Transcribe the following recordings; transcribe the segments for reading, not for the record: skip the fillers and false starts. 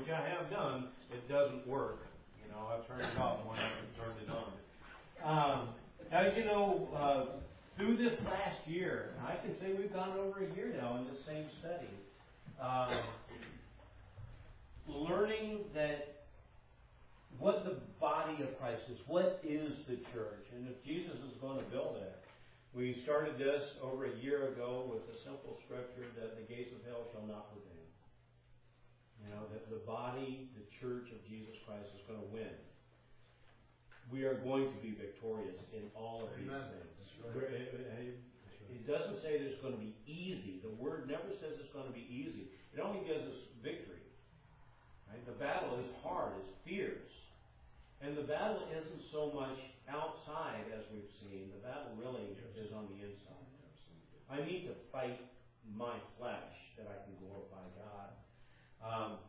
which I have done, it doesn't work. You know, I've turned it off when I haven't turned it on. As you know, through this last year, I can say we've gone over a year now in the same study, learning that what the body of Christ is, what is the church, and if Jesus is going to build it. We started this over a year ago with the simple scripture that the gates of hell shall not prevail. You know, that the body, the church of Jesus Christ is going to win. We are going to be victorious in all of these things. Right. It doesn't say that it's going to be easy. The word never says it's going to be easy. It only gives us victory. Right? The battle is hard, it's fierce. And the battle isn't so much outside as we've seen. The battle really is on the inside. I need to fight my flesh that I can glorify God.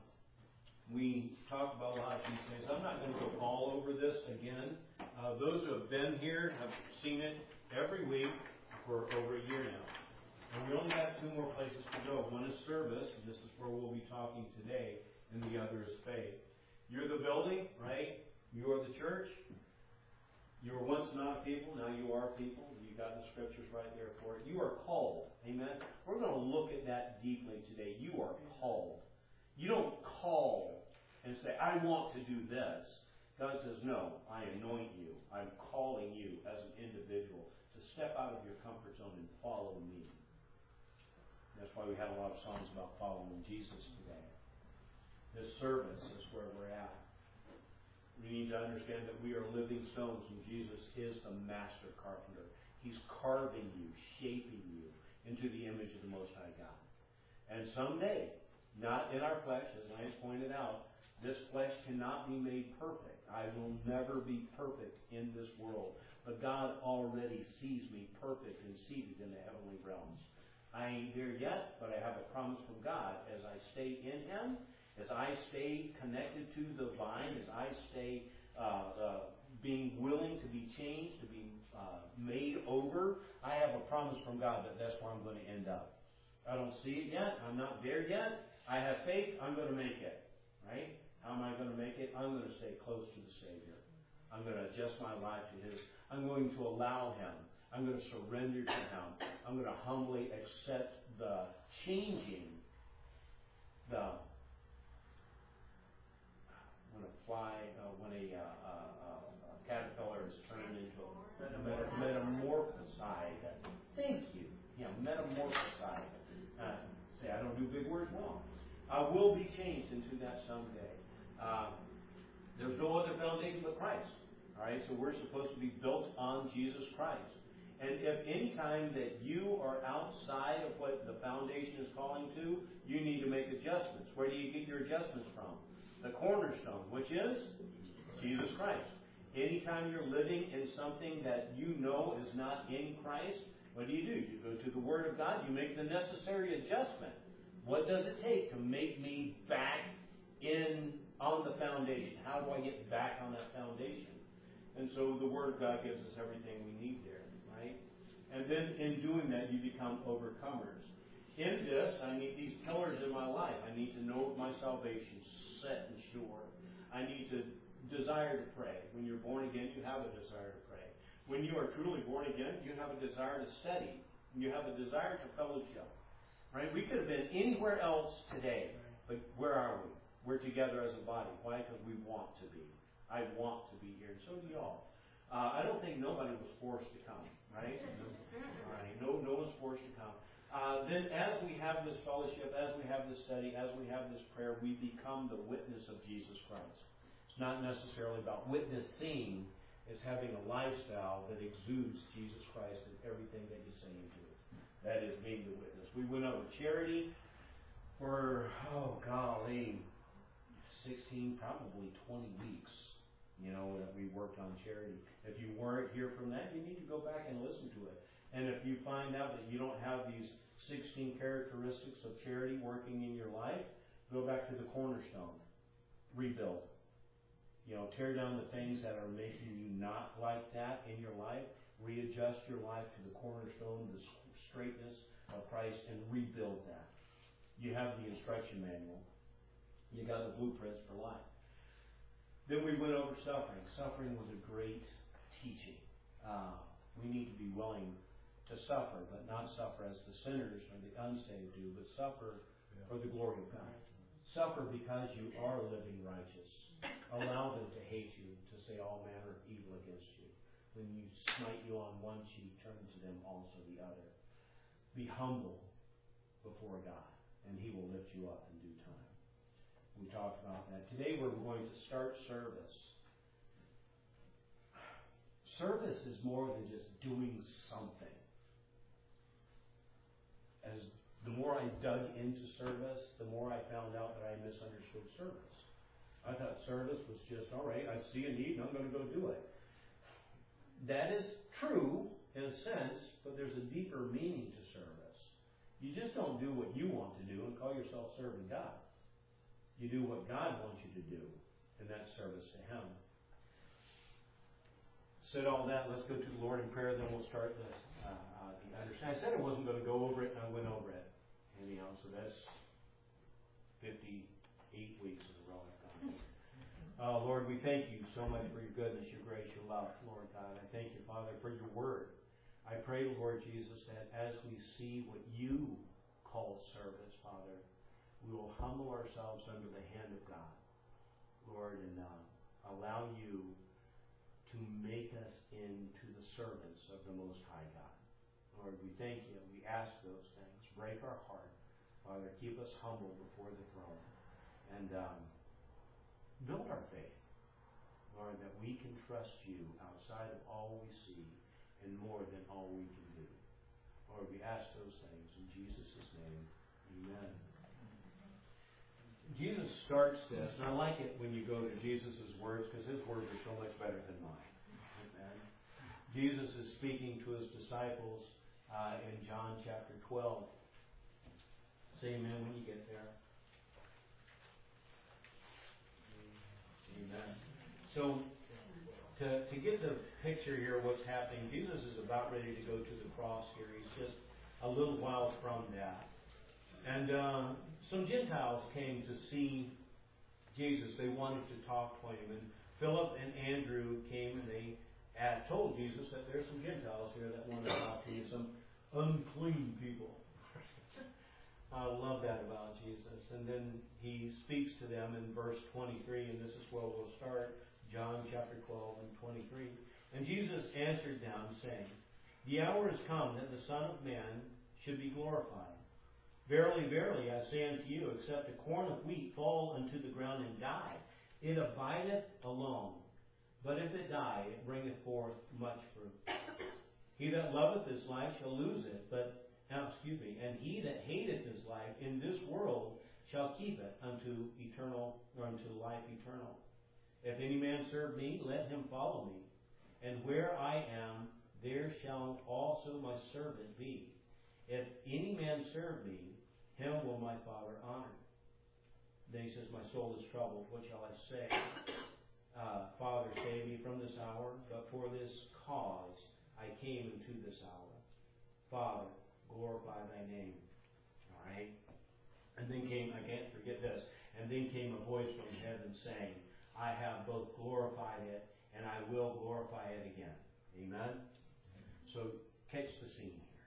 We talked about a lot of these things. I'm not going to go all over this again. Those who have been here have seen it every week for over a year now. And we only have two more places to go. One is service, and this is where we'll be talking today, and the other is faith. You're the building, right? You are the church. You were once not a people, now you are a people. You've got the scriptures right there for it. You are called. Amen? We're going to look at that deeply today. You are called. You don't call and say, I want to do this. God says, no, I anoint you. I'm calling you as an individual to step out of your comfort zone and follow me. That's why we had a lot of songs about following Jesus today. This service is where we're at. We need to understand that we are living stones and Jesus is the master carpenter. He's carving you, shaping you into the image of the Most High God. And someday, not in our flesh, as Lance pointed out, this flesh cannot be made perfect. I will never be perfect in this world. But God already sees me perfect and seated in the heavenly realms. I ain't there yet, but I have a promise from God as I stay in Him. As I stay connected to the vine, as I stay being willing to be changed, to be made over, I have a promise from God that that's where I'm going to end up. I don't see it yet. I'm not there yet. I have faith. I'm going to make it. Right? How am I going to make it? I'm going to stay close to the Savior. I'm going to adjust my life to His. I'm going to allow Him. I'm going to surrender to Him. I'm going to humbly accept the changing, when a caterpillar is turned into a metamorphosized. Thank you. Yeah, metamorphosized. Say, I don't do big words well. I will be changed into that someday. There's no other foundation but Christ. All right, so we're supposed to be built on Jesus Christ. And if any time that you are outside of what the foundation is calling to, you need to make adjustments. Where do you get your adjustments from? The cornerstone, which is Jesus Christ. Anytime you're living in something that you know is not in Christ, what do? You go to the Word of God, you make the necessary adjustment. What does it take to make me back on the foundation? How do I get back on that foundation? And so the Word of God gives us everything we need there, right? And then in doing that, you become overcomers. In this, I need these pillars in my life. I need to know my salvation set and sure. I need to desire to pray. When you're born again, you have a desire to pray. When you are truly born again, you have a desire to study. You have a desire to fellowship. Right? We could have been anywhere else today, but where are we? We're together as a body. Why? Because we want to be. I want to be here, and so do y'all. I don't think nobody was forced to come, right? All right. No one's forced to come. Then as we have this fellowship, as we have this study, as we have this prayer, we become the witness of Jesus Christ. It's not necessarily about witnessing. It's having a lifestyle that exudes Jesus Christ in everything that you say and do. That is being the witness. We went over charity for, 16, probably 20 weeks, that we worked on charity. If you weren't here from that, you need to go back and listen to it. And if you find out that you don't have these 16 characteristics of charity working in your life, go back to the cornerstone. Rebuild. Tear down the things that are making you not like that in your life. Readjust your life to the cornerstone, the straightness of Christ, and rebuild that. You have the instruction manual. You got the blueprints for life. Then we went over suffering. Suffering was a great teaching. We need to be willing to suffer, but not suffer as the sinners or the unsaved do, but suffer for the glory of God. Suffer because you are living righteous. Allow them to hate you, to say all manner of evil against you. When you smite you on one cheek, turn to them also the other. Be humble before God, and He will lift you up in due time. We talked about that. Today we're going to start service. Service is more than just doing something. As the more I dug into service, the more I found out that I misunderstood service. I thought service was just, all right, I see a need and I'm going to go do it. That is true in a sense, but there's a deeper meaning to service. You just don't do what you want to do and call yourself serving God. You do what God wants you to do, and that's service to Him. Said all that, let's go to the Lord in prayer, then we'll start the understanding. I said I wasn't going to go over it, and I went over it. Anyhow, so that's 58 weeks in a row I've gone. Lord, we thank you so much for your goodness, your grace, your love, Lord God. I thank you, Father, for your word. I pray, Lord Jesus, that as we see what you call service, Father, we will humble ourselves under the hand of God, Lord, and allow you to make us into the servants of the Most High God. Lord, we thank you and we ask those things. Break our heart, Father. Keep us humble before the throne. And build our faith, Lord, that we can trust you outside of all we see and more than all we can do. Lord, we ask those things in Jesus' name. Amen. Jesus starts this, and I like it when you go to Jesus' words, because his words are so much better than mine. Amen. Jesus is speaking to his disciples in John chapter 12. Say amen when you get there. Amen. So, to get the picture here, what's happening, Jesus is about ready to go to the cross here. He's just a little while from that. And some Gentiles came to see Jesus. They wanted to talk to him. And Philip and Andrew came and they told Jesus that there's some Gentiles here that want to talk to you, some unclean people. I love that about Jesus. And then he speaks to them in verse 23, and this is where we'll start, John chapter 12 and 23. And Jesus answered them, saying, the hour is come that the Son of Man should be glorified. Verily, verily, I say unto you, except a corn of wheat fall unto the ground and die, it abideth alone. But if it die, it bringeth forth much fruit. He that loveth his life shall lose it, and he that hateth his life in this world shall keep it unto life eternal. If any man serve me, let him follow me. And where I am, there shall also my servant be. If any man serve me, him will my Father honor. Then he says, my soul is troubled. What shall I say? Father, save me from this hour. But for this cause I came into this hour. Father, glorify thy name. All right? And then came, I can't forget this, and then came a voice from heaven saying, I have both glorified it, and I will glorify it again. Amen? So, catch the scene here.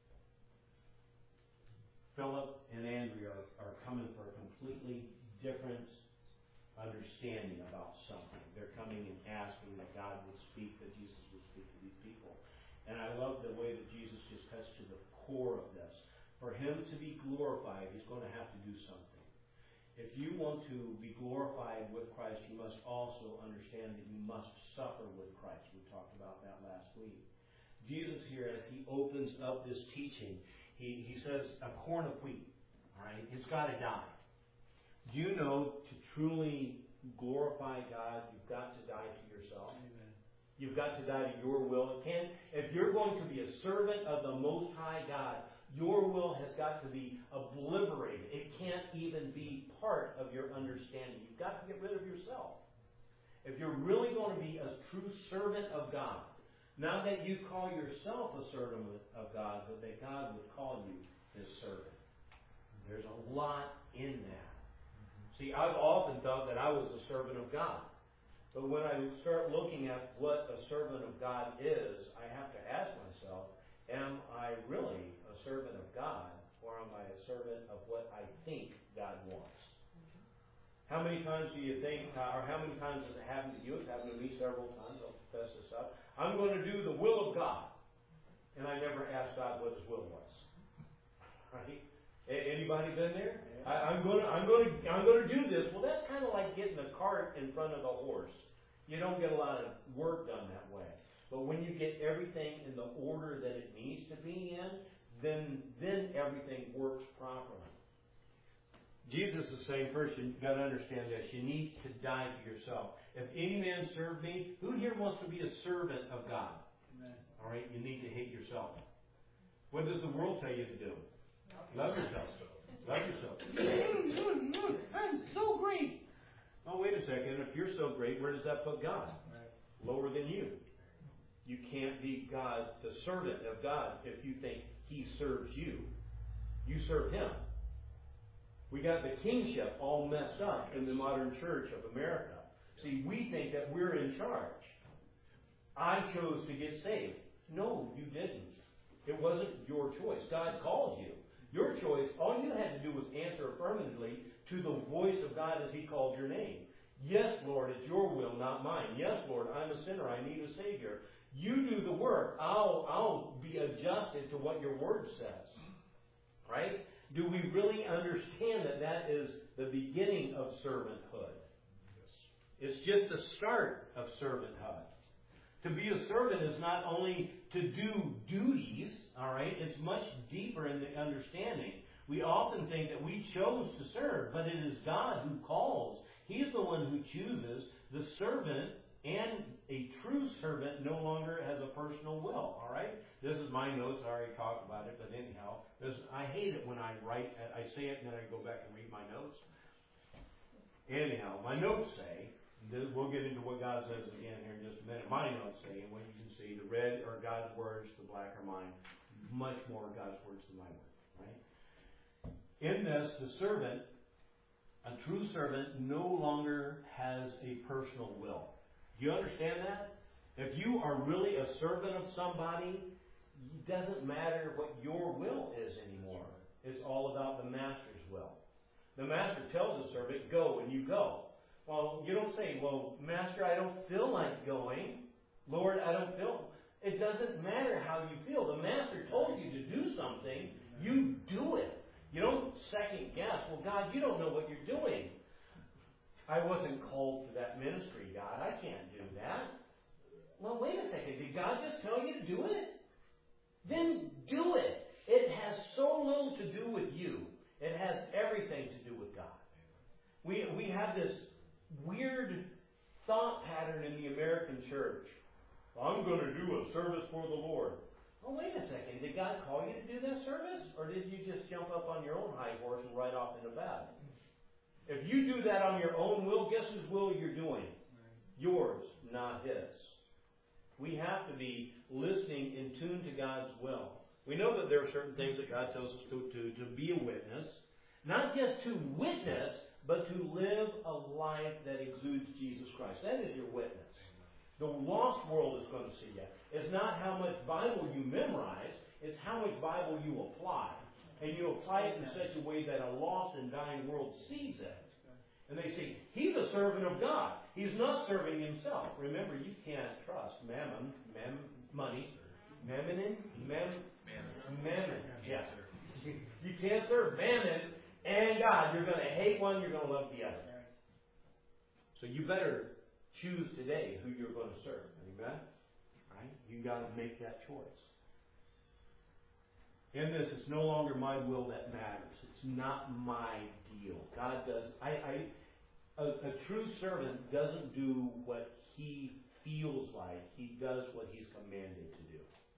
Philip and Andrew are coming for a completely different understanding about something. They're coming and asking that God would speak, that Jesus would speak to these people. And I love the way that Jesus just cuts to the core of this. For him to be glorified, he's going to have to do something. If you want to be glorified with Christ, you must also understand that you must suffer with Christ. We talked about that last week. Jesus here, as he opens up this teaching, he says, a corn of wheat, all right, it's got to die. Do you know, to truly glorify God, you've got to die to yourself. Amen. You've got to die to your will. If you're going to be a servant of the Most High God, your will has got to be obliterated. It can't even be part of your understanding. You've got to get rid of yourself. If you're really going to be a true servant of God, not that you call yourself a servant of God, but that God would call you his servant. There's a lot in that. See, I've often thought that I was a servant of God. But when I start looking at what a servant of God is, I have to ask myself, am I really a servant of God, or am I a servant of what I think God wants? How many times do you think, or how many times has it happened to you? It's happened to me several times. I'll confess this up. I'm going to do the will of God. And I never asked God what His will was. Right? Anybody been there? I'm going to do this. Well, that's kind of like getting a cart in front of a horse. You don't get a lot of work done that way. But when you get everything in the order that it needs to be in, then everything works properly. Jesus is saying, first, you've got to understand this. You need to die to yourself. If any man serve me, who here wants to be a servant of God? Amen. All right, you need to hate yourself. What does the world tell you to do? Love yourself. Love yourself. I'm so great. Oh, wait a second. If you're so great, where does that put God? Lower than you. You can't be God, the servant of God, if you think He serves you. You serve Him. We got the kingship all messed up in the modern church of America. See, we think that we're in charge. I chose to get saved. No, you didn't. It wasn't your choice. God called you. Your choice, all you had to do was answer affirmatively to the voice of God as He called your name. Yes, Lord, it's your will, not mine. Yes, Lord, I'm a sinner. I need a Savior. You do the work. I'll be adjusted to what your word says. Right? Do we really understand that that is the beginning of servanthood? Yes. It's just the start of servanthood. To be a servant is not only to do duties, all right? It's much deeper in the understanding. We often think that we chose to serve, but it is God who calls. He's the one who chooses. The servant, and a true servant, no longer has a personal will, all right? This is my notes. I already talked about it, but anyhow, I hate it when I write, I say it, and then I go back and read my notes. Anyhow, my notes say, we'll get into what God says again here in just a minute. My notes say, and what you can see, the red are God's words, the black are mine. Much more God's words than my words, right? In this, the servant, a true servant, no longer has a personal will. Do you understand that? If you are really a servant of somebody, it doesn't matter what your will is anymore. It's all about the master's will. The master tells the servant, go, and you go. Well, you don't say, well, Master, I don't feel like going. Lord, I don't feel. It doesn't matter how you feel. The Master told you to do something. You do it. You don't second guess. Well, God, you don't know what you're doing. I wasn't called for that ministry, God. I can't do that. Well, wait a second. Did God just tell you to do it? Then do it. It has so little to do with you. It has everything to do with God. We have this weird thought pattern in the American church. I'm going to do a service for the Lord. Oh, wait a second. Did God call you to do that service? Or did you just jump up on your own high horse and ride off into battle? If you do that on your own will, guess whose will you're doing? Yours, not His. We have to be listening in tune to God's will. We know that there are certain things that God tells us to be a witness. Not just to witness, but to live a life that exudes Jesus Christ. That is your witness. The lost world is going to see you. It's not how much Bible you memorize, it's how much Bible you apply. And you apply it in such a way that a lost and dying world sees it. And they say, he's a servant of God. He's not serving himself. Remember, you can't trust mammon, money. Mammon. Yeah. You can't serve mammon and God. You're going to hate one, you're going to love the other. So you better choose today who you're going to serve. Amen? Right? You got to make that choice. In this, it's no longer my will that matters. It's not my deal. God does. A true servant doesn't do what he feels like. He does what he's commanded to do.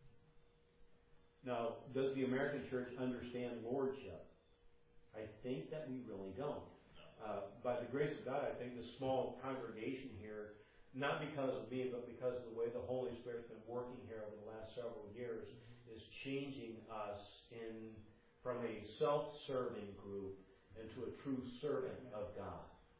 Now, does the American church understand lordship? I think that we really don't. By the grace of God, I think the small congregation here, not because of me, but because of the way the Holy Spirit's been working here over the last several years, is changing us from a self-serving group into a true servant of God.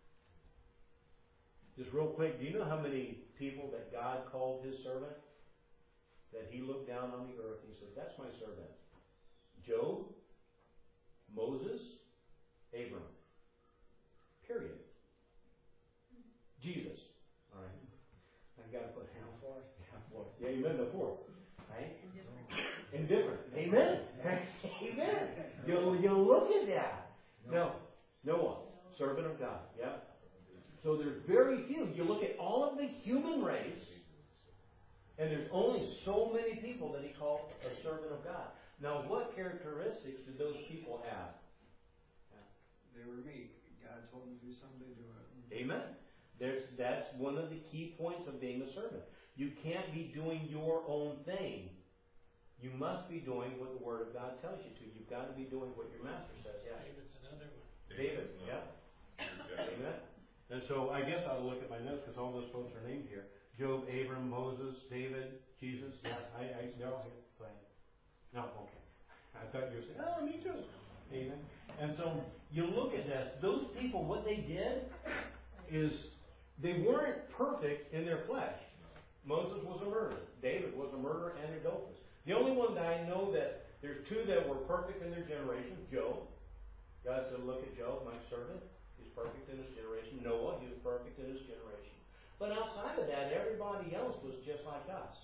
Just real quick, do you know how many people that God called his servant? That he looked down on the earth and he said, that's my servant. Job, Moses, Abram. Period. Jesus. All right. I've got to put half for it. Half for it. Yeah, amen. The fourth. Right? Indifferent. Amen. Amen. You'll look at that. No. Noah, servant of God. Yeah. So there's very few. You look at all of the human race, and there's only so many people that he called a servant of God. Now, what characteristics did those people have? They were meek. God told them to do something, they do it. Amen. That's one of the key points of being a servant. You can't be doing your own thing. You must be doing what the Word of God tells you to. You've got to be doing what your Master says. Yeah. David's another one. David, yeah. Amen. And so I guess I'll look at my notes because all those folks are named here. Job, Abram, Moses, David, Jesus. Yeah, no, go ahead. No, okay. I thought you were saying, oh, me too. Amen. And so you look at this. Those people, what they did is they weren't perfect in their flesh. Moses was a murderer. David was a murderer and adulteress. The only one that I know that there's two that were perfect in their generation. Job. God said, look at Job, my servant. He's perfect in his generation. Noah, he was perfect in his generation. But outside of that, everybody else was just like us.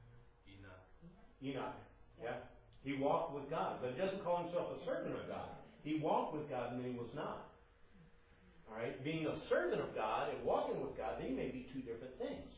Enoch. Yeah. He walked with God, but he doesn't call himself a servant of God. He walked with God and then he was not. All right? Being a servant of God and walking with God, they may be two different things.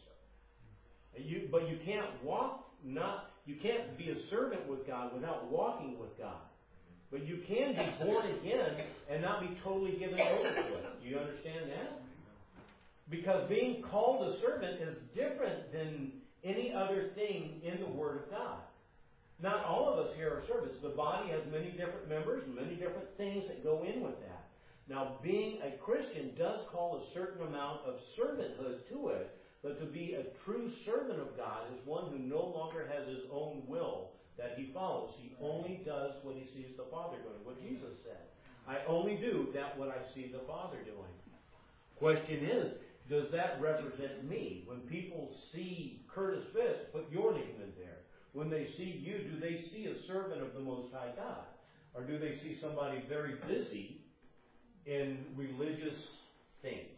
But you can't you can't be a servant with God without walking with God. But you can be born again and not be totally given over to it. Do you understand that? Because being called a servant is different than any other thing in the Word of God. Not all of us here are servants. The body has many different members and many different things that go in with that. Now, being a Christian does call a certain amount of servanthood to it, but to be a true servant of God is one who no longer has his own will that he follows. He only does what he sees the Father doing, what Jesus said. I only do that what I see the Father doing. Question is, does that represent me? When people see Curtis Fitz, put your name in there. When they see you, do they see a servant of the Most High God? Or do they see somebody very busy in religious things?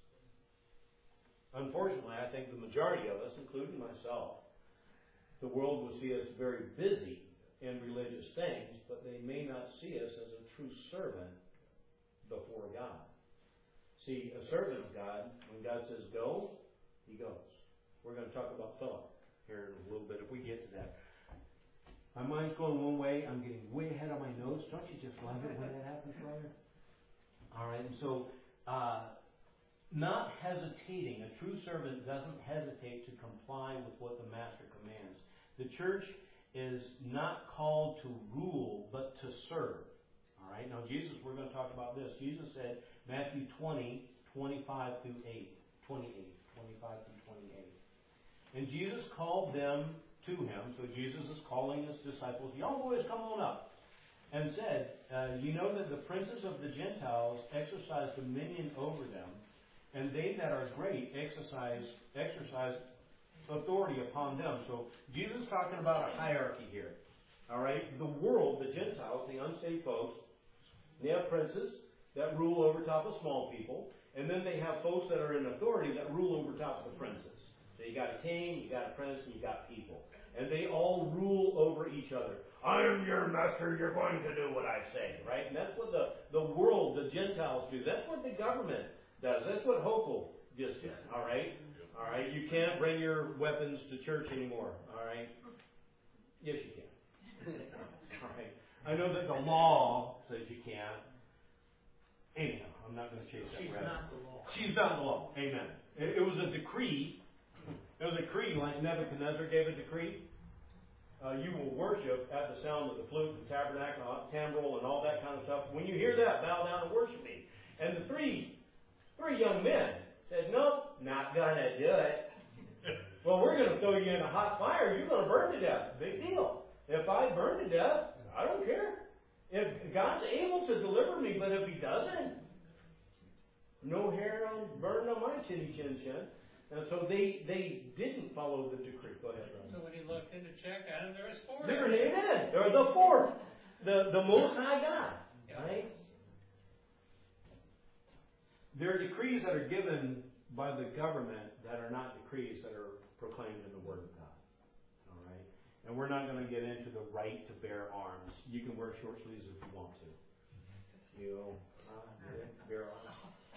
Unfortunately, I think the majority of us, including myself, the world will see us very busy in religious things, but they may not see us as a true servant before God. See, a servant of God, when God says go, he goes. We're going to talk about Philip here in a little bit if we get to that. My mind's going one way. I'm getting way ahead of my notes. Don't you just love it when that happens, brother? All right, and so not hesitating. A true servant doesn't hesitate to comply with what the master commands. The church is not called to rule, but to serve. All right, now Jesus, we're going to talk about this. Jesus said, Matthew 20, 25 through 8. 25 through 28. And Jesus called them to him. So Jesus is calling his disciples, young boys, come on up. And said, you know that the princes of the Gentiles exercise dominion over them, and they that are great exercise authority upon them. So Jesus is talking about a hierarchy here. All right? The world, the Gentiles, the unsaved folks, they have princes that rule over top of small people, and then they have folks that are in authority that rule over top of the princes. So you got a king, you got a prince, and you got people. And they all rule over each other. I am your master, you're going to do what I say, right? And that's what the world, the Gentiles do. That's what the government does. That's what Hochul just did, all right? All right, you can't bring your weapons to church anymore, all right? Yes, you can. All right. I know that the law says you can't. Anyhow, I'm not going to chase that rabbit. She's not the law. She's not the law. Amen. It was a decree. It was a decree like Nebuchadnezzar gave a decree. You will worship at the sound of the flute and tabernacle, timbrel, and all that kind of stuff. When you hear that, bow down and worship me. And the three young men said, nope, not going to do it. Well, we're going to throw you in a hot fire. You're going to burn to death. Big deal. If I burn to death, I don't care. If God's able to deliver me, but if He doesn't, no hair burning on my chinny chin chin. And so they didn't follow the decree. Go ahead, Ron. So when he looked in to check on him, there was four. There they did. There was the fourth. The Most High God. Yeah. Right? There are decrees that are given by the government that are not decrees that are proclaimed in the Word of God. All right? And we're not going to get into the right to bear arms. You can wear short sleeves if you want to. You know, bear arms.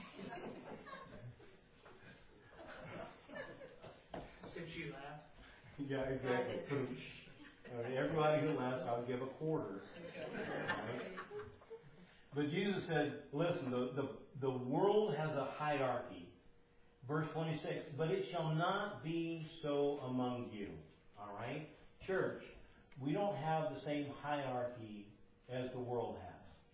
Did she laugh? Yeah, exactly. Everybody who laughs, I'll give a quarter. Right? But Jesus said, listen, the world has a hierarchy. Verse 26, but it shall not be so among you. All right? Church, we don't have the same hierarchy as the world has.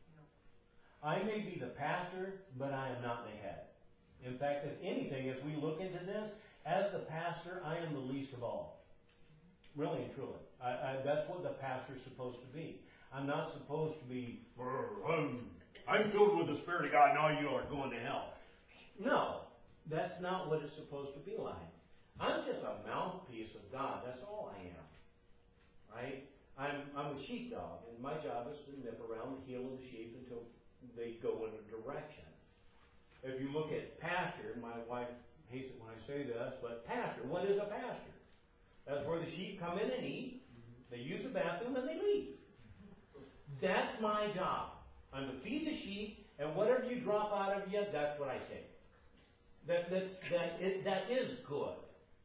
I may be the pastor, but I am not the head. In fact, if anything, as we look into this, as the pastor, I am the least of all. Really and truly. That's what the pastor's supposed to be. I'm not supposed to be, I'm filled with the Spirit of God, now you are going to hell. No, that's not what it's supposed to be like. I'm just a mouthpiece of God. That's all I am. Right? I'm a sheepdog, and my job is to nip around the heel of the sheep until they go in a direction. If you look at pasture, my wife hates it when I say this, but pasture, what is a pasture? That's where the sheep come in and eat, they use the bathroom, and they leave. That's my job. I'm to feed the sheep, and whatever you drop out of you, that's what I take. That is good.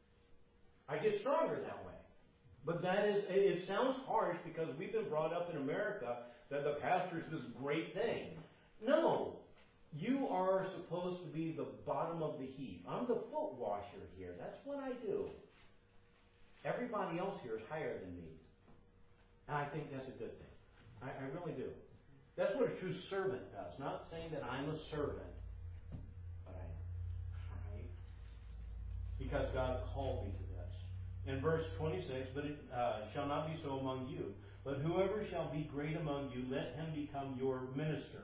I get stronger that way. But it sounds harsh because we've been brought up in America that the pastor is this great thing. No. You are supposed to be the bottom of the heap. I'm the foot washer here. That's what I do. Everybody else here is higher than me. And I think that's a good thing. I really do. That's what a true servant does. Not saying that I'm a servant, but I am. Right? Because God called me to this. In verse 26, but it shall not be so among you. But whoever shall be great among you, let him become your minister.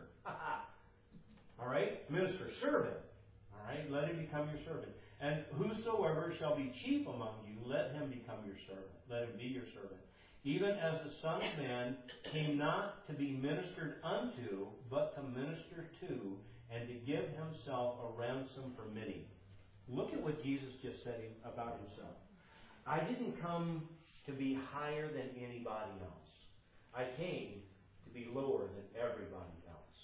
All right? Minister, servant. All right? Let him become your servant. And whosoever shall be chief among you, let him become your servant. Let him be your servant. Even as the Son of Man came not to be ministered unto, but to minister to, and to give himself a ransom for many. Look at what Jesus just said about himself. I didn't come to be higher than anybody else. I came to be lower than everybody else.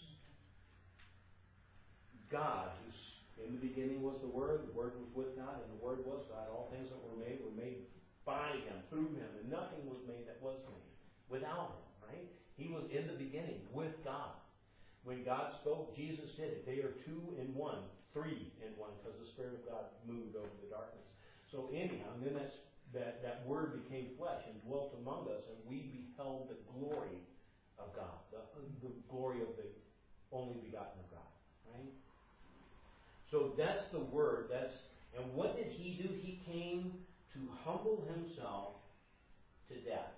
God, who's in the beginning was the Word was with God, and the Word was God. All things that were made by Him, through Him, and nothing was made that was made without Him, right? He was in the beginning with God. When God spoke, Jesus did it. They are two in one, three in one, because the Spirit of God moved over the darkness. So anyhow, and then that Word became flesh and dwelt among us, and we beheld the glory of God, the glory of the only begotten of God, right? So that's the Word. And what did He do? He came to humble Himself to death,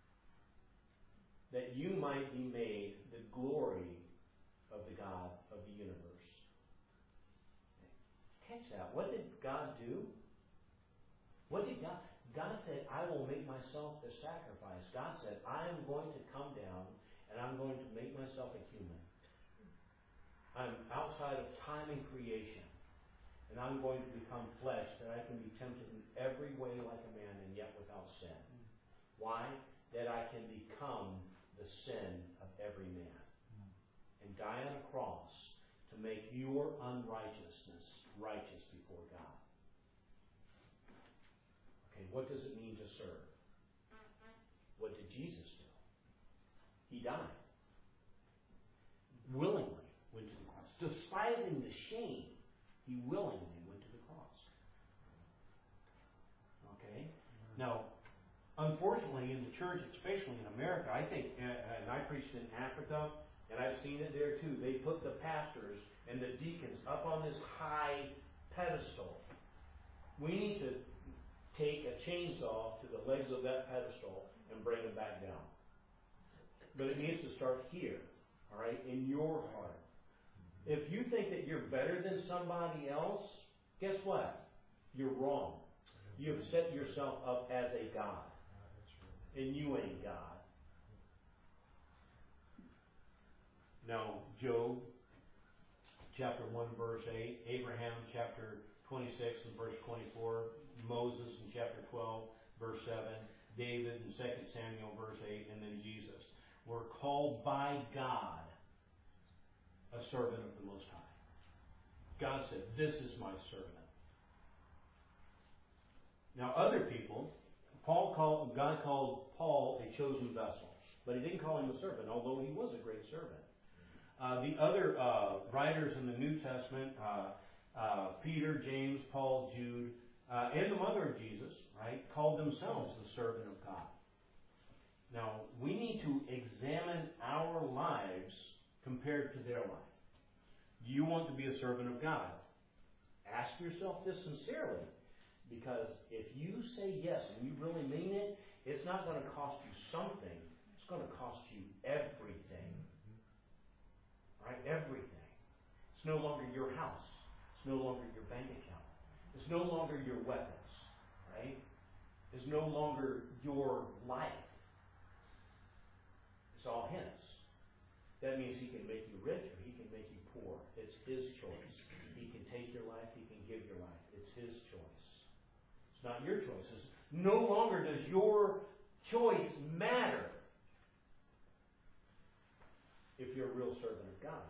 that you might be made the glory of the God of the universe. Catch that. What did God do? What did God? God said, I will make myself the sacrifice. God said, I am going to come down and I'm going to make myself a human. I'm outside of time and creation. And I'm going to become flesh that I can be tempted in every way like a man and yet without sin. Why? That I can become the sin of every man. And die on a cross to make your unrighteousness righteous before God. Okay, what does it mean to serve? What did Jesus do? He died. Willingly went to the cross. Despising the shame, He willingly went to the cross. Okay? Now, unfortunately, in the church, especially in America, I think, and I preached in Africa, and I've seen it there too, they put the pastors and the deacons up on this high pedestal. We need to take a chainsaw to the legs of that pedestal and bring them back down. but it needs to start here, all right, in your heart. If you think that you're better than somebody else, guess what? You're wrong. You've set yourself up as a God, and you ain't God. Now, Job, chapter 1, verse 8, Abraham, chapter 26 and verse 24, Moses in chapter 12, verse 7, David in 2 Samuel, verse 8, and then Jesus. We're called by God a servant of the Most High. God said, this is my servant. Now, other people, God called Paul a chosen vessel, but he didn't call him a servant, although he was a great servant. The other writers in the New Testament, Peter, James, Paul, Jude, and the mother of Jesus, right, called themselves the servant of God. Now, we need to examine our lives compared to their life. Do you want to be a servant of God? Ask yourself this sincerely, because if you say yes and you really mean it, it's not going to cost you something. It's going to cost you everything. Right? Everything. It's no longer your house. It's no longer your bank account. It's no longer your weapons. Right? It's no longer your life. It's all His. That means He can make you rich or He can make you poor. It's His choice. He can take your life. He can give your life. It's His choice. It's not your choice. No longer does your choice matter if you're a real servant of God.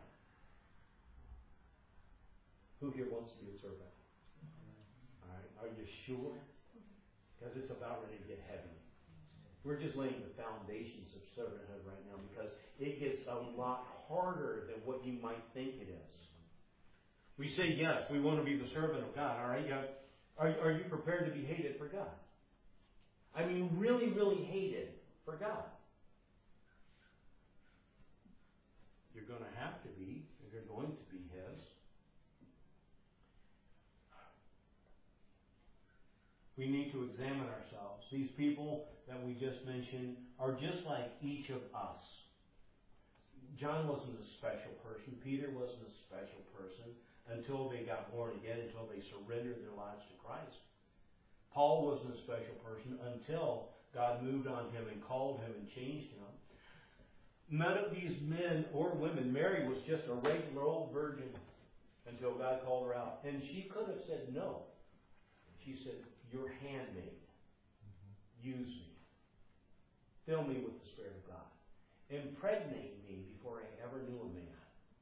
Who here wants to be a servant? All right. Are you sure? Because it's about ready to get heavy. We're just laying the foundations of servanthood right now, because it gets a lot harder than what you might think it is. We say, yes, we want to be the servant of God. All right. Are you prepared to be hated for God? I mean, really, really hated for God. You're going to have to be, if you're going to be His. We need to examine ourselves. These people that we just mentioned are just like each of us. John wasn't a special person. Peter wasn't a special person until they got born again, until they surrendered their lives to Christ. Paul wasn't a special person until God moved on him and called him and changed him. None of these men or women, Mary was just a regular old virgin until God called her out. And she could have said no. She said, your handmaid, use me. Fill me with the Spirit of God. Impregnate me before I ever knew a man.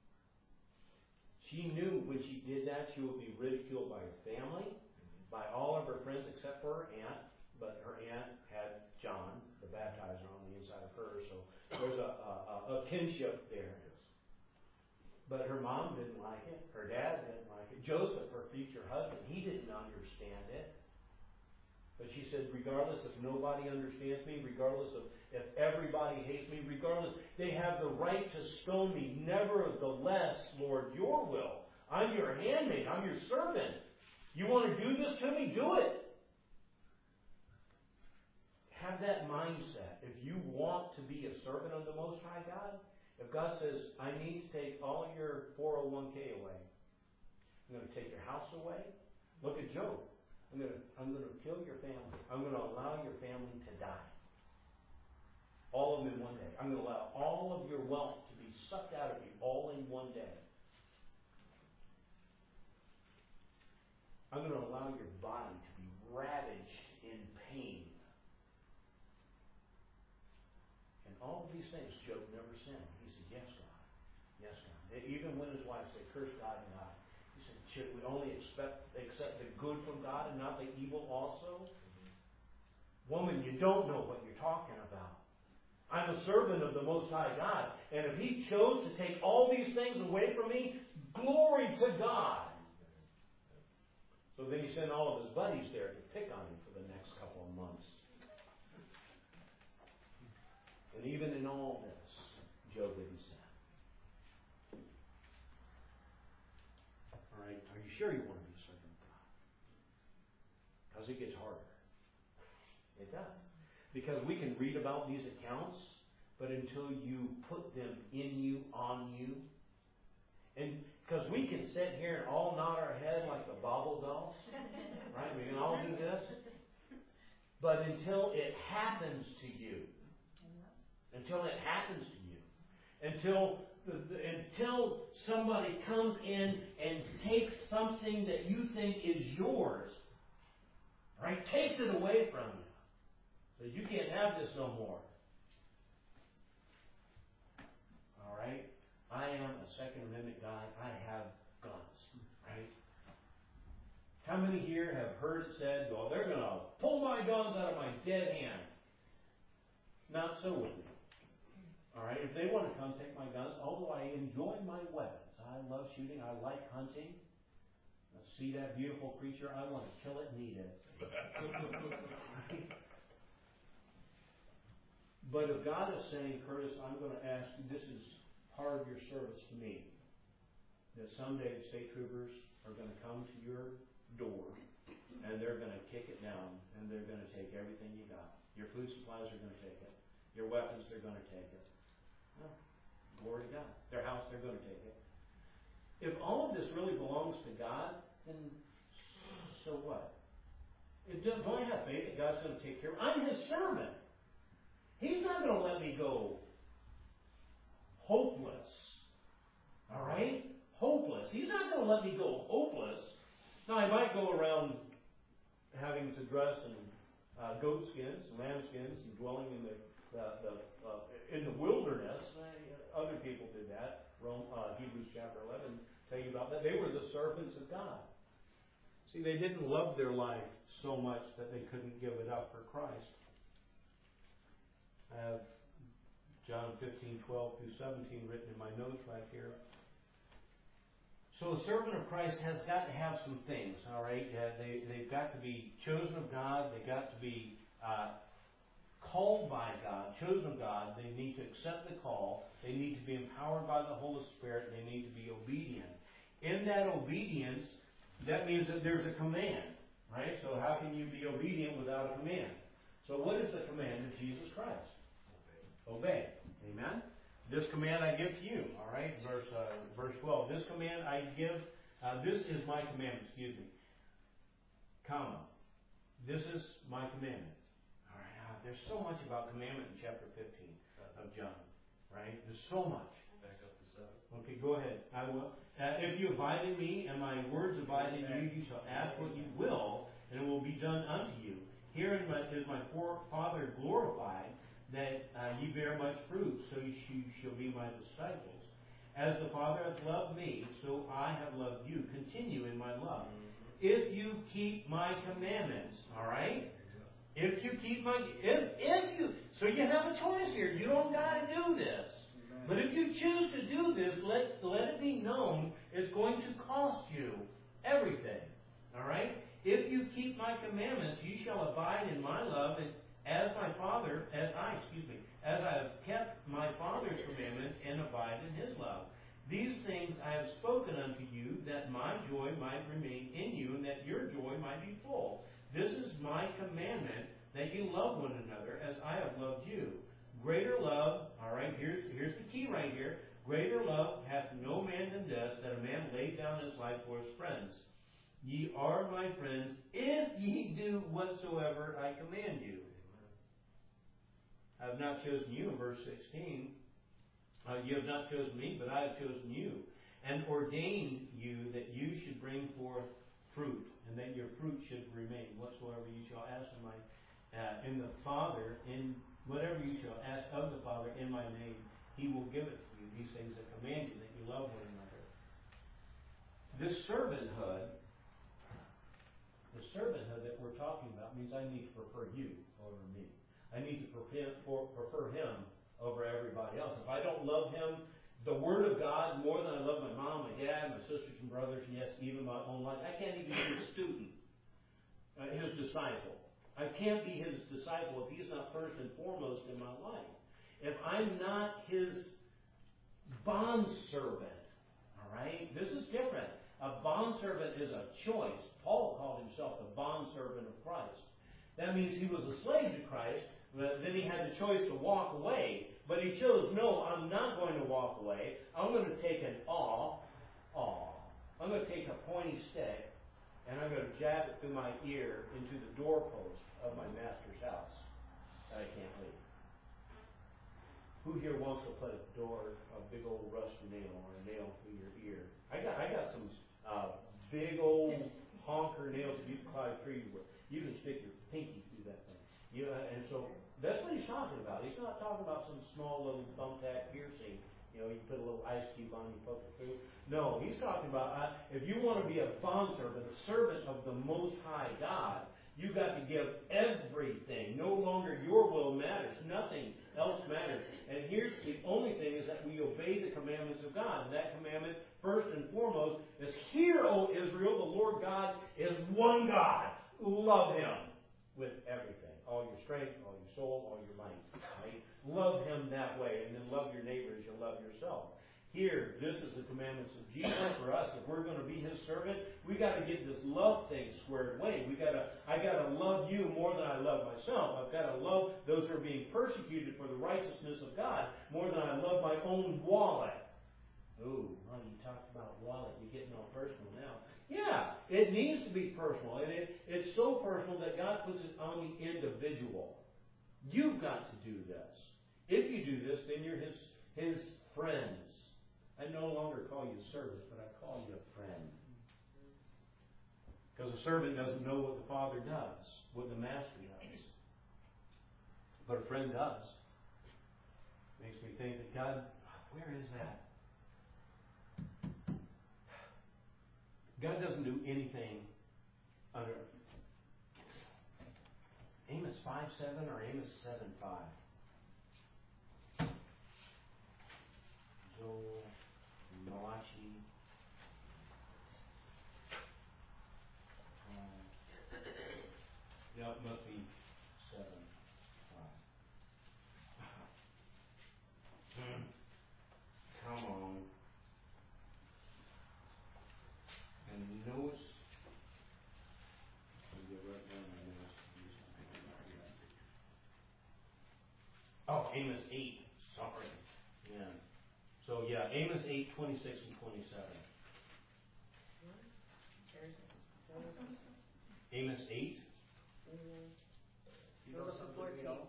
She knew when she did that she would be ridiculed by her family, by all of her friends except for her aunt. But her aunt had John, the baptizer, on the inside of her, so there's a kinship there. But her mom didn't like it. Her dad didn't like it. Joseph, her future husband, he didn't understand it. But she said, regardless if nobody understands me, regardless of if everybody hates me, regardless, they have the right to stone me. Nevertheless, Lord, your will. I'm your handmaid. I'm your servant. You want to do this to me? Do it. Have that mindset. If you want to be a servant of the Most High God, if God says, I need to take all your 401k away, I'm going to take your house away. Look at Job. I'm going to kill your family. I'm going to allow your family to die. All of them in one day. I'm going to allow all of your wealth to be sucked out of you all in one day. I'm going to allow your body to be ravaged in pain. And all of these things Job never sinned. He said, yes, God. Yes, God. Even when his wife said, curse God and die. He said, should we only accept the good from God and not the evil also? Woman, you don't know what you're talking about. I'm a servant of the Most High God. And if He chose to take all these things away from me, glory to God. So then He sent all of His buddies there to pick on Him for the next couple of months. And even in all this, Job didn't sin. All right, are you sure you want to be a servant of God? Because it gets harder. It does. Because we can read about these accounts, but until you put them in you, on you. And because we can sit here and all nod our head like the bobble dolls, right? We can all do this. But until it happens to you, until somebody comes in and takes something that you think is yours, right? Takes it away from you. So you can't have this no more. All right? I am a Second Amendment guy. I have guns, right? How many here have heard it said, well, they're going to pull my guns out of my dead hand? Not so with me. All right? If they want to come take my guns, although I enjoy my weapons, I love shooting, I like hunting. I see that beautiful creature, I want to kill it and eat it. But if God is saying, Curtis, I'm going to ask you, this is part of your service to me, that someday the state troopers are going to come to your door and they're going to kick it down and they're going to take everything you got. Your food supplies are going to take it. Your weapons, they're going to take it. Well, glory to God. Their house, they're going to take it. If all of this really belongs to God, then so what? Don't I have faith that God's going to take care of it? I'm His servant. He's not going to let me go hopeless. All right? Hopeless. He's not going to let me go hopeless. Now, I might go around having to dress in goat skins and lamb skins and dwelling in the wilderness. Other people did that. Hebrews chapter 11 tell you about that. They were the servants of God. See, they didn't love their life so much that they couldn't give it up for Christ. I have John 15:12 through 17 written in my notes right here. So a servant of Christ has got to have some things, all right? They've got to be chosen of God. They've got to be called by God, chosen of God. They need to accept the call. They need to be empowered by the Holy Spirit. They need to be obedient. In that obedience, that means that there's a command, right? So how can you be obedient without a command? So what is the command of Jesus Christ? Obey. Amen? This command I give to you. All right? Verse 12. This command I give, this is my commandment, comma. This is my commandment. All right. There's so much about commandment in chapter 15 of John. Right? There's so much. Back up to 7. Okay, go ahead. I will. If you abide in me and my words abide in you, you shall ask what you will, and it will be done unto you. Herein is my Father glorified, that ye bear much fruit, so you shall be my disciples. As the Father hath loved me, so I have loved you. Continue in my love. If you keep my commandments, all right? If you keep my... If you... So you have a choice here. You don't got to do this. But if you choose to do this, let it be known it's going to cost you everything. All right? If you keep my commandments, you shall abide in my love, and as I have kept my Father's commandments and abide in His love. These things I have spoken unto you, that my joy might remain in you, and that your joy might be full. This is my commandment, that you love one another as I have loved you. Greater love, all right, here's the key right here. Greater love hath no man than this, that a man lay down his life for his friends. Ye are my friends, if ye do whatsoever I command you. I have not chosen you, in verse 16. You have not chosen me, but I have chosen you, and ordained you that you should bring forth fruit, and that your fruit should remain. Whatsoever you shall ask in the Father, in whatever you shall ask of the Father in my name, He will give it to you. These things I command you, that you love one another. This servanthood that we're talking about means I need to prefer you over me. I need to prefer Him over everybody else. If I don't love Him, the Word of God, more than I love my mom, my dad, my sisters and brothers, and yes, even my own life, I can't even be His student, His disciple. I can't be His disciple if He's not first and foremost in my life. If I'm not His bondservant, all right? This is different. A bondservant is a choice. Paul called himself the bondservant of Christ. That means he was a slave to Christ, but then he had the choice to walk away. But he chose, no, I'm not going to walk away. I'm going to take an awe. I'm going to take a pointy stick, and I'm going to jab it through my ear into the doorpost of my master's house. And I can't leave. Who here wants to put a big old rust nail or a nail through your ear? I got some big old honker nails that you can climb trees with. You can stick your pinky through that thing. And so that's what he's talking about. He's not talking about some small little thumbtack piercing. You put a little ice cube on, you poke it through. No, he's talking about if you want to be a bondservant, a servant of the Most High God, you've got to give everything. No longer your will matters. Nothing else matters. And here's the only thing is that we obey the commandments of God. And that commandment, first and foremost, is hear, O Israel, the Lord God is one God. Love Him with everything. All your strength, all your soul, all your might. Right? Love Him that way. And then love your neighbor as you love yourself. Here, this is the commandments of Jesus for us. If we're going to be His servant, we got to get this love thing squared away. I got to love you more than I love myself. I've got to love those who are being persecuted for the righteousness of God more than I love my own wallet. Ooh, well, you talked about wallet. You're getting all personal now. Yeah, it needs to be personal, and it's so personal that God puts it on the individual. You've got to do this. If you do this, then you're His friends. I no longer call you servants, but I call you a friend. Because a servant doesn't know what the Father does, what the Master does. But a friend does. Makes me think that God, where is that? God doesn't do anything under Amos 5:7 or Amos 7:5. Joel, Malachi. Yeah, it must be 7:5. Come on. And notice. Oh, Amos 8. Sorry. Yeah. So yeah, Amos 8, 26 and 27. Amos 8. You know something we don't?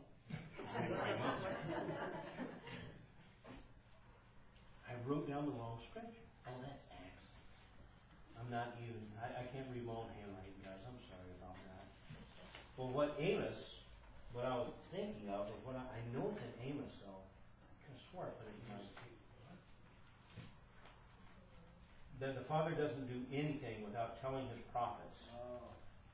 I wrote down the wrong scripture. Oh, that's Acts. I'm not even. I can't read my own handwriting, guys. I'm sorry about that. Well, what I was thinking of, is what I know it's in Amos, though. I could have swore I put it in Amos 8. That the Father doesn't do anything without telling His prophets. Oh.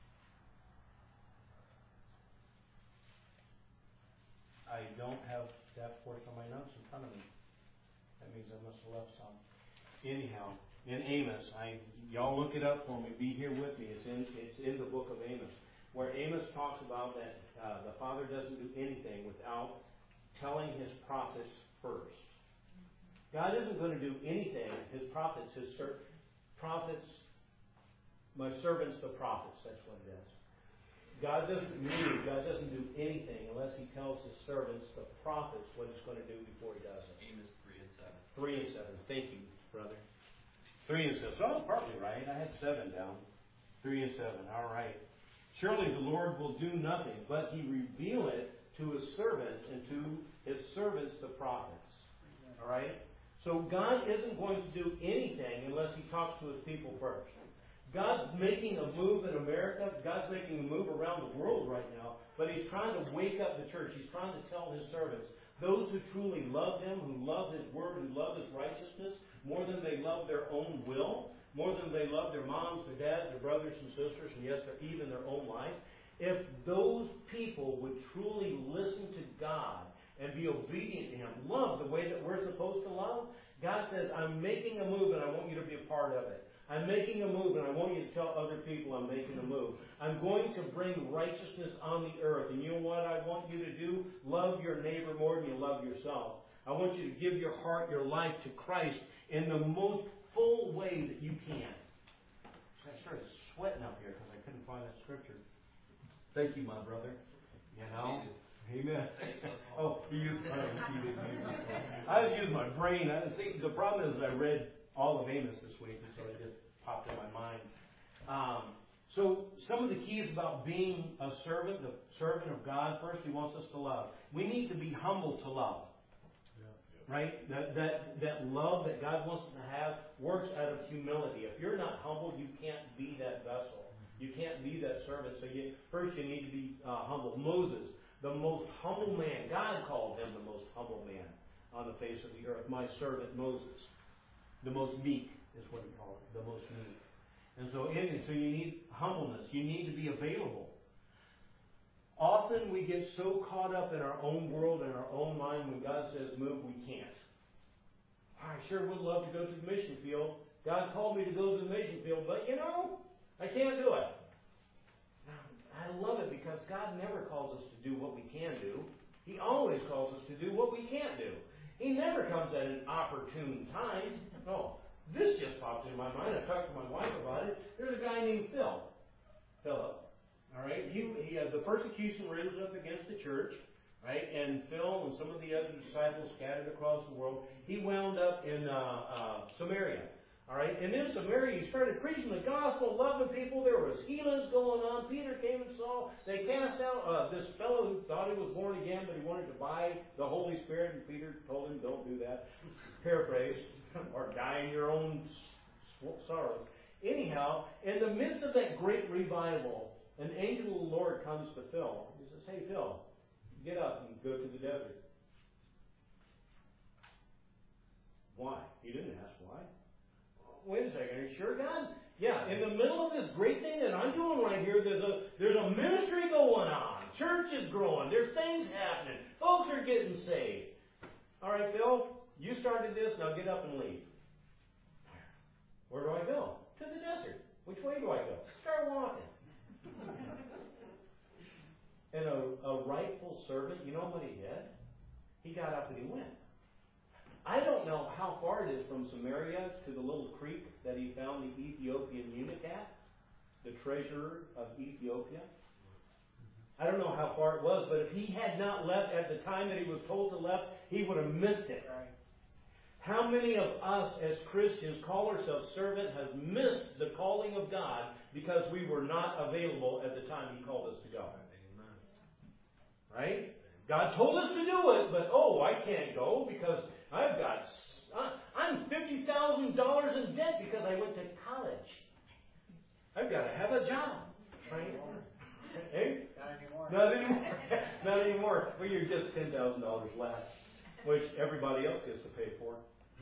I don't have that portion of my notes in front of me. That means I must have left some. Anyhow, in Amos, y'all look it up for me. Be here with me. It's in the book of Amos, where Amos talks about that the Father doesn't do anything without telling His prophets first. God isn't going to do anything. His prophets, my servants, the prophets. That's what it is. God doesn't do anything unless He tells His servants, the prophets, what He's going to do before He does it. Amos 3 and 7. 3 and 7. Thank you, brother. 3 and 7. So I was partly right. I had 7 down. 3 and 7. All right. Surely the Lord will do nothing, but He reveal it to His servants and to His servants, the prophets. All right? So God isn't going to do anything unless He talks to His people first. God's making a move in America. God's making a move around the world right now. But He's trying to wake up the church. He's trying to tell His servants, those who truly love Him, who love His Word, who love His righteousness, more than they love their own will, more than they love their moms, their dads, their brothers and sisters, and yes, even their own life. If those people would truly listen to God and be obedient to Him, love the way that we're supposed to love, God says, I'm making a move and I want you to be a part of it. I'm making a move, and I want you to tell other people I'm making a move. I'm going to bring righteousness on the earth. And you know what I want you to do? Love your neighbor more than you love yourself. I want you to give your heart, your life to Christ in the most full way that you can. So I started sweating up here because I couldn't find that scripture. Thank you, my brother. You know? Amen. Oh, you used my I was using my brain. See, the problem is I read all of Amos this week, and so it just popped in my mind. So some of the keys about being a servant, the servant of God, first He wants us to love. We need to be humble to love. Right? That love that God wants us to have works out of humility. If you're not humble, you can't be that vessel. You can't be that servant. So first you need to be humble. Moses, the most humble man. God called him the most humble man on the face of the earth. My servant Moses. The most meek is what he called it. The most meek. And so you need humbleness. You need to be available. Often we get so caught up in our own world and our own mind when God says move, we can't. I sure would love to go to the mission field. God called me to go to the mission field, but I can't do it. I love it because God never calls us to do what we can do. He always calls us to do what we can't do. He never comes at an opportune time. Oh, this just popped in my mind. I talked to my wife about it. There's a guy named Philip. All right, the persecution rose up against the church, right? And Phil and some of the other disciples scattered across the world. He wound up in Samaria. All right, and in Samaria, he started preaching the gospel, loving people. There was healings going on. Peter came and saw. They cast out this fellow who thought he was born again, but he wanted to buy the Holy Spirit, and Peter told him, "Don't do that." Paraphrase, or die in your own sorrow. Anyhow, in the midst of that great revival, an angel of the Lord comes to Phil. He says, "Hey, Phil, get up and go to the desert." Why? He didn't ask why. Wait a second, are you sure, God? Yeah, in the middle of this great thing that I'm doing right here, there's a ministry going on. Church is growing. There's things happening. Folks are getting saved. All right, Phil, you started this. Now get up and leave. Where do I go? To the desert. Which way do I go? Start walking. And a rightful servant, you know what he did? He got up and he went. I don't know how far it is from Samaria to the little creek that he found the Ethiopian eunuch at, the treasurer of Ethiopia. I don't know how far it was, but if he had not left at the time that he was told to left, he would have missed it. Right. How many of us as Christians call ourselves servant have missed the calling of God because we were not available at the time He called us to go? Amen. Right? God told us to do it, but I can't go because I'm $50,000 in debt because I went to college. I've got to have a job. Right? Hey? Not anymore. Not anymore. Well, you're just $10,000 less, which everybody else gets to pay for.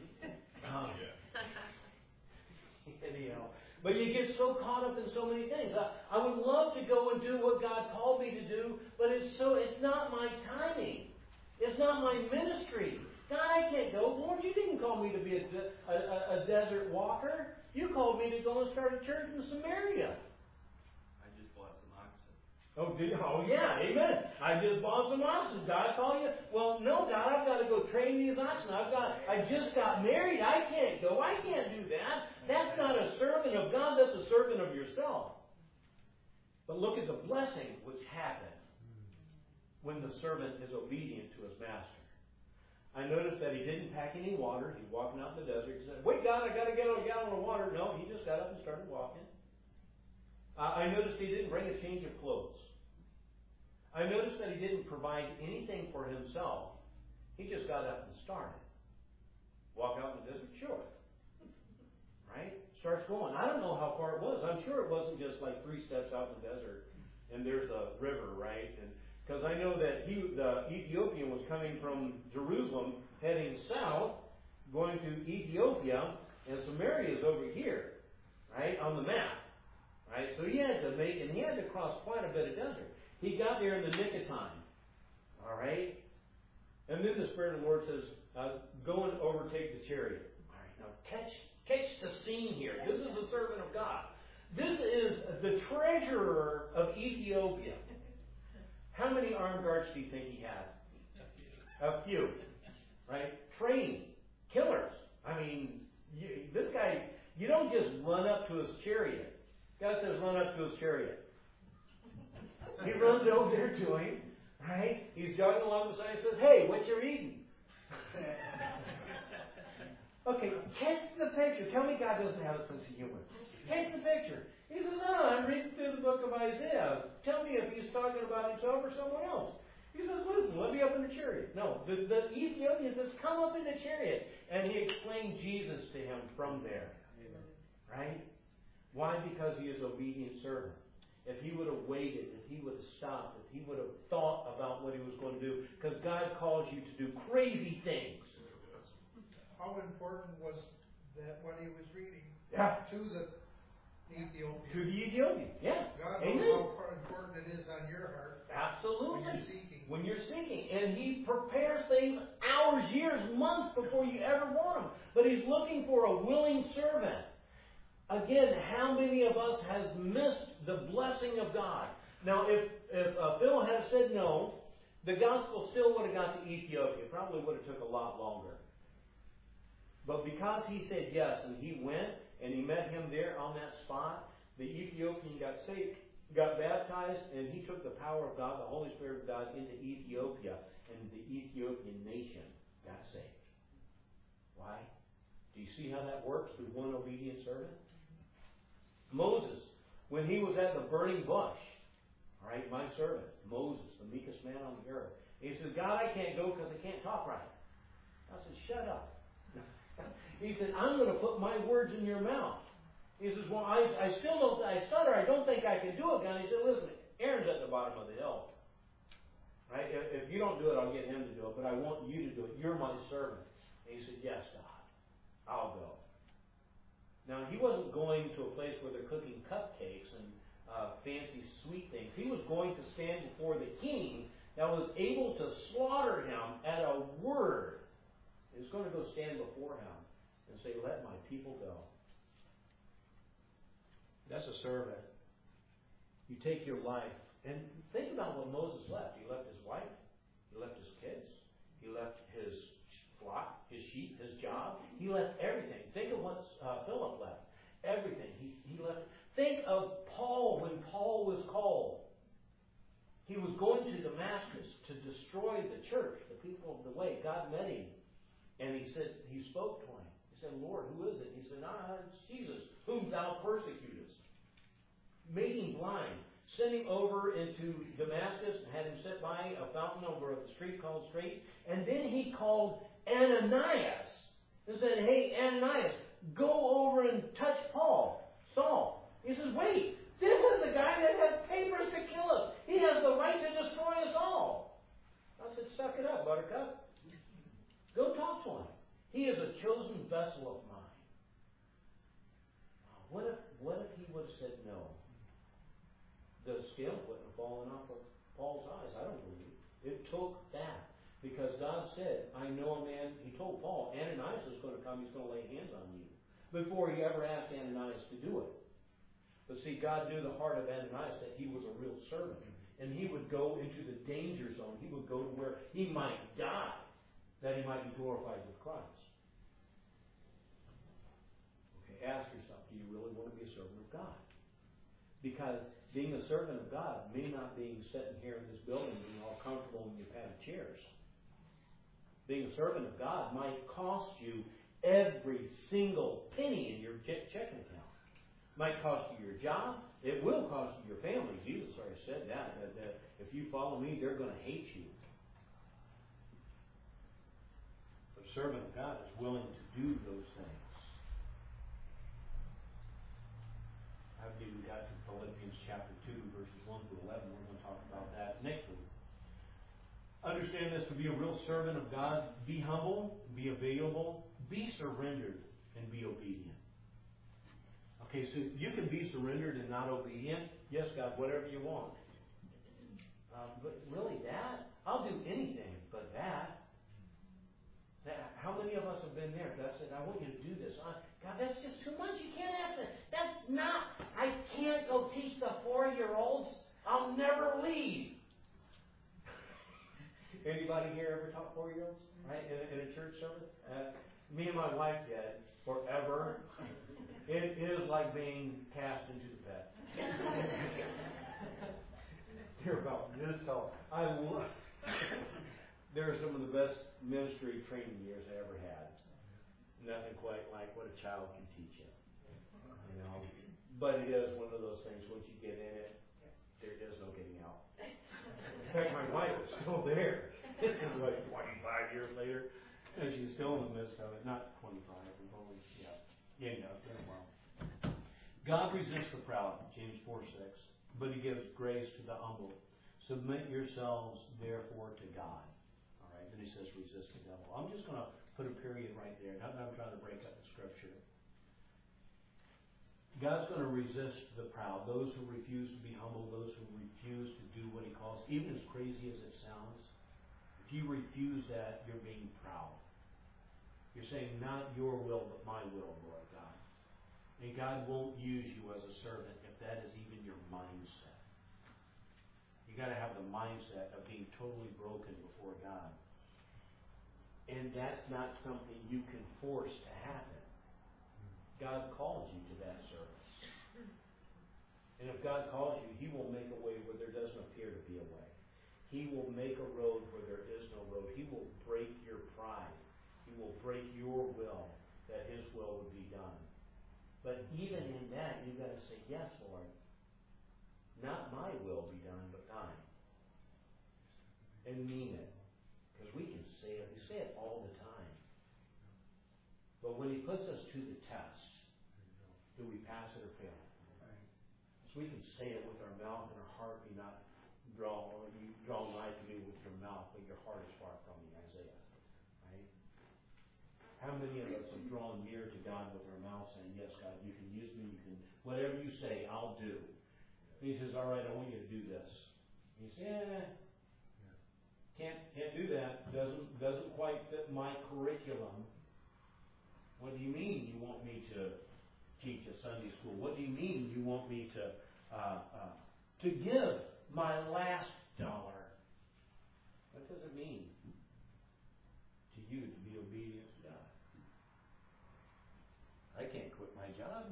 Anyhow, but you get so caught up in so many things. I would love to go and do what God called me to do, but it's not my timing. It's not my ministry. God, I can't go. Lord, you didn't call me to be a desert walker. You called me to go and start a church in Samaria. I just bought some oxen. Oh, did you? Oh, yeah, amen. I just bought some oxen. God called you? Well, no, God, I've got to go train these oxen. I just got married. I can't go. I can't do that. That's not a servant of God. That's a servant of yourself. But look at the blessing which happened when the servant is obedient to his master. I noticed that he didn't pack any water. He's walking out in the desert. He said, "Wait, God, I got to get a gallon of water." No, he just got up and started walking. I noticed he didn't bring a change of clothes. I noticed that he didn't provide anything for himself. He just got up and started. Walk out in the desert? Sure. Right? Starts going. I don't know how far it was. I'm sure it wasn't just like 3 steps out in the desert and there's the river, right? Because I know that the Ethiopian was coming from Jerusalem, heading south, going to Ethiopia, and Samaria is over here, right, on the map. Right? So he had to cross quite a bit of desert. He got there in the nick of time. All right? And then the Spirit of the Lord says, go and overtake the chariot. All right, now catch the scene here. This is the servant of God. This is the treasurer of Ethiopia. How many armed guards do you think he had? A few. Right? Trained. Killers. I mean, this guy, you don't just run up to his chariot. God says run up to his chariot. He runs over there to him, Right? He's jogging along beside and says, "Hey, what you eating?" Okay, catch the picture. Tell me God doesn't have a sense of humor. Catch the picture. He says, "No, I'm reading through the book of Isaiah. Tell me if he's talking about himself or someone else." He says, "Listen, let me up in the chariot." No, the Ethiopian says, "Come up in the chariot." And he explained Jesus to him from there. Right? Why? Because he is an obedient servant. If he would have waited, if he would have stopped, if he would have thought about what he was going to do, because God calls you to do crazy things. How important was that what he was reading Yeah. to the Ethiopian? To the Ethiopian, yeah. God Amen. knows how important it is on your heart. Absolutely. When you're seeking. When you're seeking. And he prepares things hours, years, months before you ever want them. But he's looking for a willing servant. Again, how many of us has missed the blessing of God? Now, if Phil had said no, the gospel still would have got to Ethiopia. Probably would have took a lot longer. But because he said yes, and he went, and he met him there on that spot, the Ethiopian got saved, got baptized, and he took the power of God, the Holy Spirit of God, into Ethiopia, and the Ethiopian nation got saved. Why? Do you see how that works through one obedient servant? Moses, when he was at the burning bush, all right, my servant, Moses, the meekest man on the earth, he says, "God, I can't go because I can't talk right." I said, "Shut up." He said, "I'm going to put my words in your mouth." He says, "Well, I still don't, I stutter. I don't think I can do it, God." He said, "Listen, Aaron's at the bottom of the hill. Right? If you don't do it, I'll get him to do it, but I want you to do it. You're my servant." And he said, "Yes, God, I'll go." Now, he wasn't going to a place where they're cooking cupcakes and fancy sweet things. He was going to stand before the king that was able to slaughter him at a word. He was going to go stand before him and say, "Let my people go." That's a servant. You take your life. And think about what Moses left. He left his wife. He left his kids. He left his flock, his sheep, his job. He left everything. Think of what Philip left. Everything. He left. Think of Paul when Paul was called. He was going to Damascus to destroy the church, the people of the way. God met him. And he spoke to him. He said, "Lord, who is it?" He said, "It's Jesus, whom thou persecutest." Made him blind. Sent him over into Damascus and had him sit by a fountain over a street called Straight. And then he called Ananias and said, "Hey, Ananias, go over and touch Saul." He says, "Wait, this is the guy that has papers to kill us. He has the right to destroy us all." I said, "Suck it up, Buttercup. Go talk to him. He is a chosen vessel of mine." What if he would have said no? The scale wouldn't have fallen off of Paul's eyes. I don't believe it. took that. Because God said, "I know a man," he told Paul, "Ananias is going to come, he's going to lay hands on you." Before he ever asked Ananias to do it. But see, God knew the heart of Ananias, that he was a real servant. And he would go into the danger zone. He would go to where he might die, that he might be glorified with Christ. Okay, ask yourself, do you really want to be a servant of God? Because being a servant of God may not be sitting here in this building being all comfortable in your padded chairs. Being a servant of God might cost you every single penny in your checking account. Might cost you your job. It will cost you your family. Jesus already said that if you follow me, they're going to hate you. But a servant of God is willing to do those things. I believe we got to Philippians chapter 2, verses 1 through 11. We're going to talk about that next week. Understand this, to be a real servant of God, be humble, be available, be surrendered, and be obedient. Okay, so you can be surrendered and not obedient. Yes, God, whatever you want. But really, that? I'll do anything but that. How many of us have been there? God said, "I want you to do this." God, that's just too much. You can't ask that. That's not. I can't go teach the 4-year-olds. I'll never leave. Anybody here ever taught 4-year-olds? Right? In a church service? Me and my wife did forever. It is like being cast into the pit. They're about about this tall. I love. They're some of the best ministry training years I ever had. Nothing quite like what a child can teach you. You know, but it is one of those things. Once you get in it, there is no getting out. In fact, my wife is still there. This is like 25 years later, and she's still in the midst of it. Not 25, we've only, doing well. God resists the proud, James 4:6, but He gives grace to the humble. Submit yourselves, therefore, to God. All right, then He says, resist the devil. I'm just going to put a period right there. Not that I'm trying to break up the Scripture. God's going to resist the proud, those who refuse to be humble, those who refuse to do what He calls, even as crazy as it sounds. If you refuse that, you're being proud. You're saying, not your will, but my will, Lord God. And God won't use you as a servant if that is even your mindset. You got to have the mindset of being totally broken before God. And that's not something you can force to happen. God calls you to that service. And if God calls you, He will make a way where there doesn't appear to be a way. He will make a road where there is no road. He will break your pride. He will break your will, that His will would be done. But even in that, you've got to say, yes, Lord. Not my will be done, but thine. And mean it. Because we can say it. We say it all the time. But when He puts us to the test, do we pass it or fail it? So we can say it with our mouth and our heart be not drawn, or you draw nigh to me with your mouth, but your heart is far from me, Isaiah. Right? How many of us have drawn near to God with our mouth saying, yes, God, you can use me, you can, whatever you say, I'll do. And He says, all right, I want you to do this. And you say, can't do that. Doesn't quite fit my curriculum. What do you mean you want me to teach a Sunday school? What do you mean you want me to give my last dollar? What does it mean to you to be obedient to God? I can't quit my job.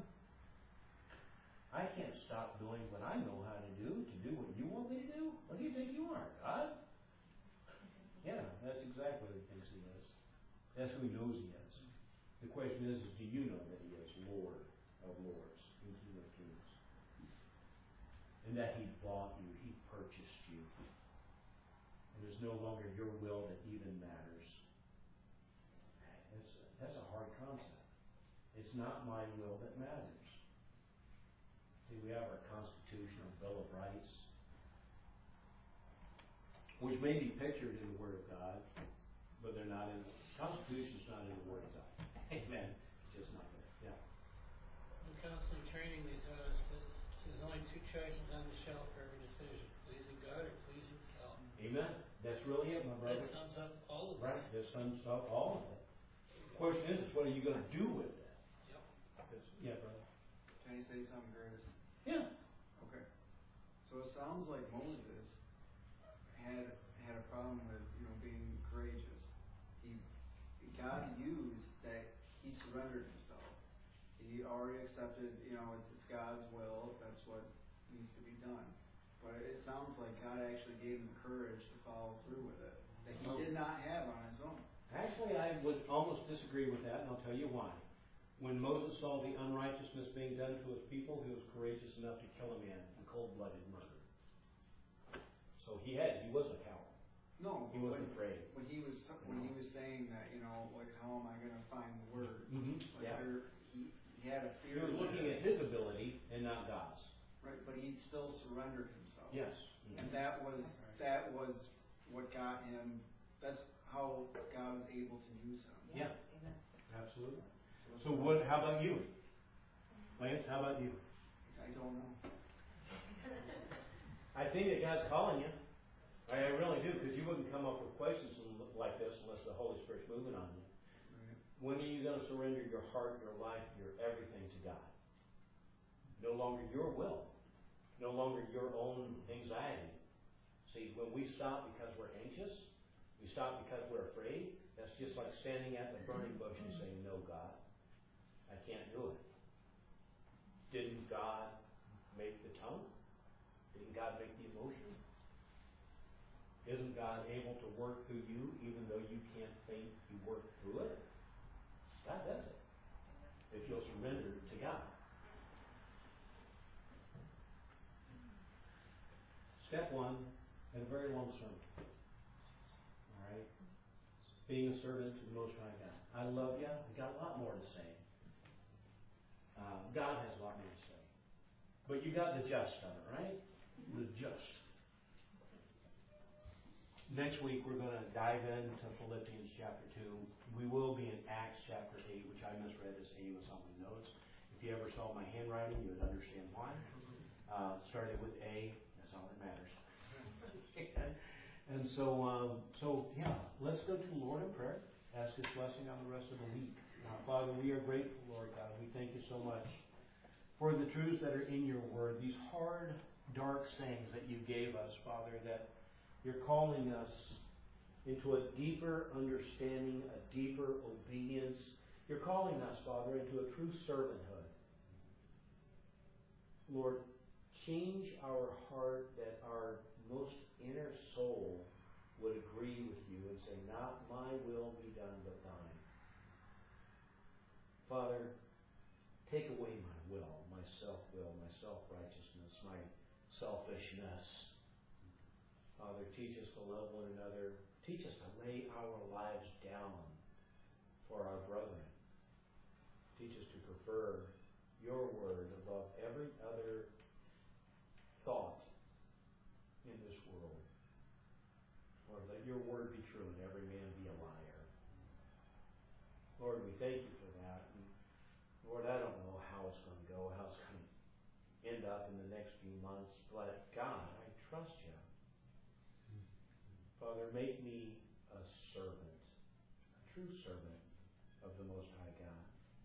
I can't stop doing what I know how to do what you want me to do. What do you think you are, God? Yeah, that's exactly what He thinks He is. That's who He knows He is. The question is do you know that He is Lord of Lords and King of Kings? And that He bought you, He purchased you. And it's no longer your will that even matters. That's a hard concept. It's not my will that matters. See, we have our Constitutional Bill of Rights, which may be pictured in the Word of God, but they're not in the Constitution's not in the Word of God. Amen. It's just not there. Yeah. In counseling training, they taught us that there's only two choices on the shelf for every decision: pleasing God or pleasing self. Amen. That's really it, my brother. That sums up all of Right. this. That sums up all of it. The question is what are you going to do with it? Yep. Yeah, brother. Can I say something, Curtis? Yeah. Okay. So it sounds like Moses had a problem with being courageous. God used that he surrendered himself. He already accepted it's God's will. That's what needs to be done. But it sounds like God actually gave him courage to follow through with it that he did not have on his own. Actually, I would almost disagree with that, and I'll tell you why. When Moses saw the unrighteousness being done to his people, he was courageous enough to kill a man in cold-blooded murder. So he wasn't a coward. No, He wasn't afraid. When he was saying that, like how am I going to find the words? Mm-hmm. Like he had a fear. He was looking at his ability and not God's. Right, but he still surrendered himself. Yes. And that was what got him. That's how God was able to use him. Yeah. Amen. Absolutely. So what? How about you, Lance? How about you? I don't know. I think that God's calling you. I really do, because you wouldn't come up with questions like this unless the Holy Spirit's moving on you. Right. When are you going to surrender your heart, your life, your everything to God? No longer your will. No longer your own anxiety. See, when we stop because we're anxious, we stop because we're afraid, that's just like standing at the burning bush and saying, no, God, I can't do it. Didn't God make the tongue? Didn't God make the emotion? Isn't God able to work through you even though you can't think you work through it? God does it. If you'll surrender to God. Step one in a very long sermon. Alright? Being a servant to the Most High God. I love you. I've got a lot more to say. God has a lot more to say. But you got the gist of it, right? The gist. Next week we're going to dive into Philippians chapter 2. We will be in Acts chapter 8, which I misread as Amos on my notes. If you ever saw my handwriting, you would understand why. Started with A. That's all that matters. And so yeah, let's go to the Lord in prayer. Ask His blessing on the rest of the week. Father, we are grateful, Lord God. We thank you so much for the truths that are in your word, these hard, dark sayings that you gave us, Father, that you're calling us into a deeper understanding, a deeper obedience. You're calling us, Father, into a true servanthood. Lord, change our heart that our most inner soul would agree with you and say, not my will be done, but thine. Father, take away my will, my self-will, my self-righteousness, my selfishness. Father, teach us to love one another. Teach us to lay our lives down for our brethren. Teach us to prefer your word above every other thought in this world. Lord, let your word be true and every man be a liar. Lord, we thank you for that. And Lord, I don't know how it's going to go, how it's going to end up in the next few months, but God, I trust you. Father, make me a servant, a true servant of the Most High God.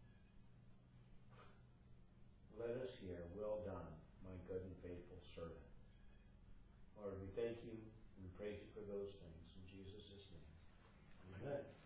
Let us hear, well done, my good and faithful servant. Lord, we thank you and we praise you for those things. In Jesus' name. Amen.